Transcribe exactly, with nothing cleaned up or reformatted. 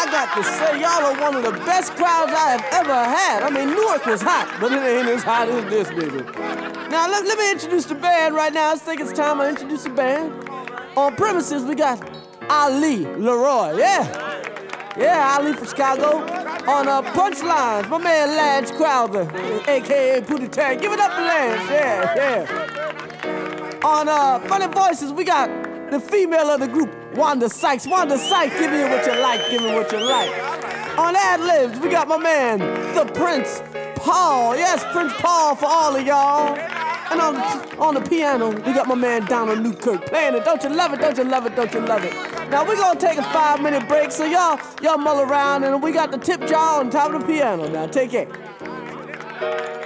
I got to say, y'all are one of the best crowds I have ever had. I mean, Newark was hot, but it ain't as hot as this, baby. Now, let, let me introduce the band right now. I think it's time I introduce the band. On premises, we got Ali Leroy, yeah. Yeah, Ali from Chicago. On uh, Punchlines, my man Lance Crowther, a k a. Pootie Tang. Give it up for Lance, yeah, yeah. On uh, Funny Voices, we got the female of the group, Wanda Sykes. Wanda Sykes, give me what you like, give me what you like. On Ad-Libs, we got my man, the Prince Paul. Yes, Prince Paul for all of y'all. And on the, on the piano, we got my man Donald Newkirk playing it. Don't you love it, don't you love it, don't you love it. Now we're gonna take a five minute break, so y'all, y'all mull around, and we got the tip jar on top of the piano. Now take it.